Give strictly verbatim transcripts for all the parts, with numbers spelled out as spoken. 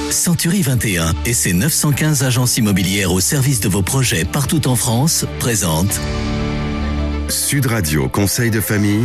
Century vingt et un et ses neuf cent quinze agences immobilières au service de vos projets partout en France présentent Sud Radio Conseil de famille.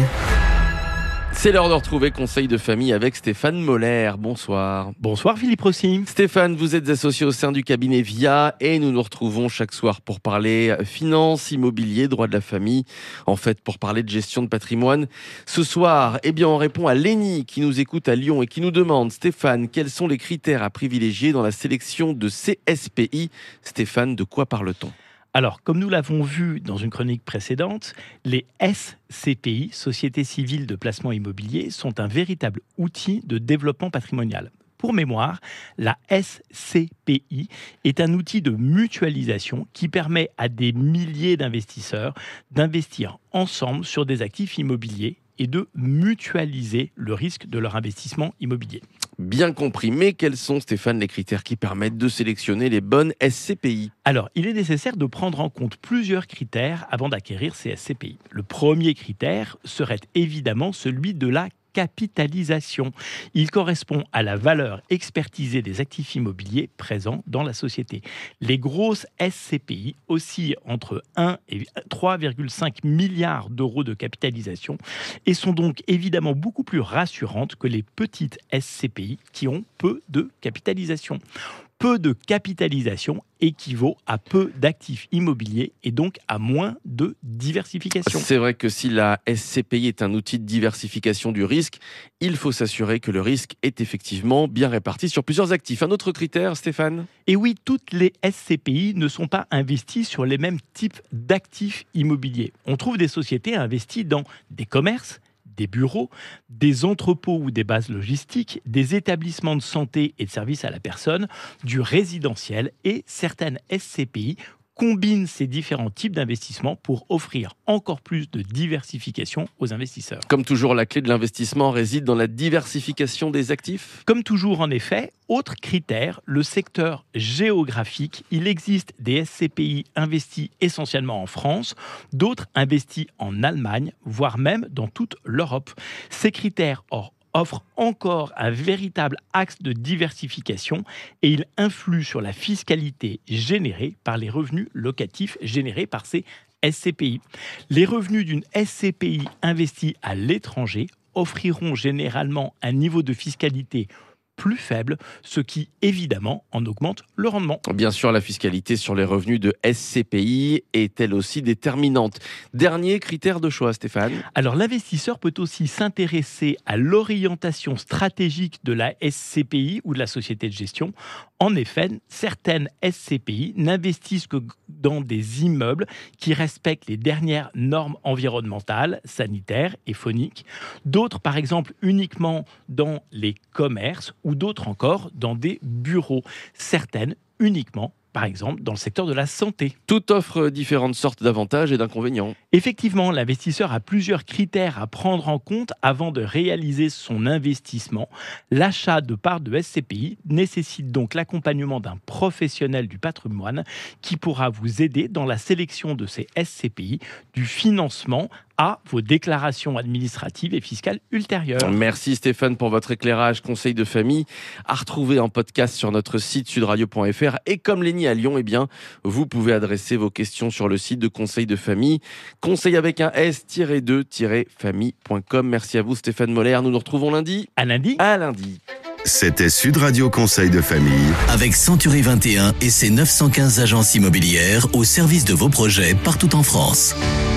C'est l'heure de retrouver Conseil de famille avec Stéphane Moller. Bonsoir. Bonsoir Philippe Rossi. Stéphane, vous êtes associé au sein du cabinet Via et nous nous retrouvons chaque soir pour parler finances, immobilier, droit de la famille, en fait pour parler de gestion de patrimoine. Ce soir, eh bien, on répond à Lénie qui nous écoute à Lyon et qui nous demande, Stéphane, quels sont les critères à privilégier dans la sélection de C S P I ? Stéphane, de quoi parle-t-on ? Alors, comme nous l'avons vu dans une chronique précédente, les S C P I, Sociétés civiles de placement immobilier, sont un véritable outil de développement patrimonial. Pour mémoire, la S C P I est un outil de mutualisation qui permet à des milliers d'investisseurs d'investir ensemble sur des actifs immobiliers et de mutualiser le risque de leur investissement immobilier. Bien compris, mais quels sont, Stéphane, les critères qui permettent de sélectionner les bonnes S C P I ? Alors, il est nécessaire de prendre en compte plusieurs critères avant d'acquérir ces S C P I. Le premier critère serait évidemment celui de la capitalisation. Il correspond à la valeur expertisée des actifs immobiliers présents dans la société. Les grosses S C P I oscillent entre un et trois virgule cinq milliards d'euros de capitalisation et sont donc évidemment beaucoup plus rassurantes que les petites S C P I qui ont peu de capitalisation. Peu de capitalisation équivaut à peu d'actifs immobiliers et donc à moins de diversification. C'est vrai que si la S C P I est un outil de diversification du risque, il faut s'assurer que le risque est effectivement bien réparti sur plusieurs actifs. Un autre critère, Stéphane ? Et oui, toutes les S C P I ne sont pas investies sur les mêmes types d'actifs immobiliers. On trouve des sociétés investies dans des commerces, des bureaux, des entrepôts ou des bases logistiques, des établissements de santé et de services à la personne, du résidentiel et certaines S C P I combinent ces différents types d'investissements pour offrir encore plus de diversification aux investisseurs. Comme toujours, la clé de l'investissement réside dans la diversification des actifs ? Comme toujours, en effet, autre critère, le secteur géographique. Il existe des S C P I investis essentiellement en France, d'autres investis en Allemagne, voire même dans toute l'Europe. Ces critères or, offrent encore un véritable axe de diversification et il influe sur la fiscalité générée par les revenus locatifs générés par ces S C P I. Les revenus d'une S C P I investie à l'étranger offriront généralement un niveau de fiscalité plus faible, ce qui évidemment en augmente le rendement. Bien sûr, la fiscalité sur les revenus de S C P I est elle aussi déterminante. Dernier critère de choix, Stéphane. Alors l'investisseur peut aussi s'intéresser à l'orientation stratégique de la S C P I ou de la société de gestion. En effet, certaines S C P I n'investissent que dans des immeubles qui respectent les dernières normes environnementales, sanitaires et phoniques. D'autres, par exemple, uniquement dans les commerces ou d'autres encore dans des bureaux. Certaines uniquement, par exemple, dans le secteur de la santé. Tout offre différentes sortes d'avantages et d'inconvénients. Effectivement, l'investisseur a plusieurs critères à prendre en compte avant de réaliser son investissement. L'achat de parts de S C P I nécessite donc l'accompagnement d'un professionnel du patrimoine qui pourra vous aider dans la sélection de ces S C P I, du financement à vos déclarations administratives et fiscales ultérieures. Merci Stéphane pour votre éclairage. Conseil de famille à retrouver en podcast sur notre site sud radio point f r. Et comme Lénie à Lyon, eh bien, vous pouvez adresser vos questions sur le site de Conseil de famille. Conseil avec un S deux famille point com. Merci à vous Stéphane Moller. Nous nous retrouvons lundi. À lundi. À lundi. C'était Sud Radio Conseil de famille. avec Century vingt et un et ses neuf cent quinze agences immobilières au service de vos projets partout en France.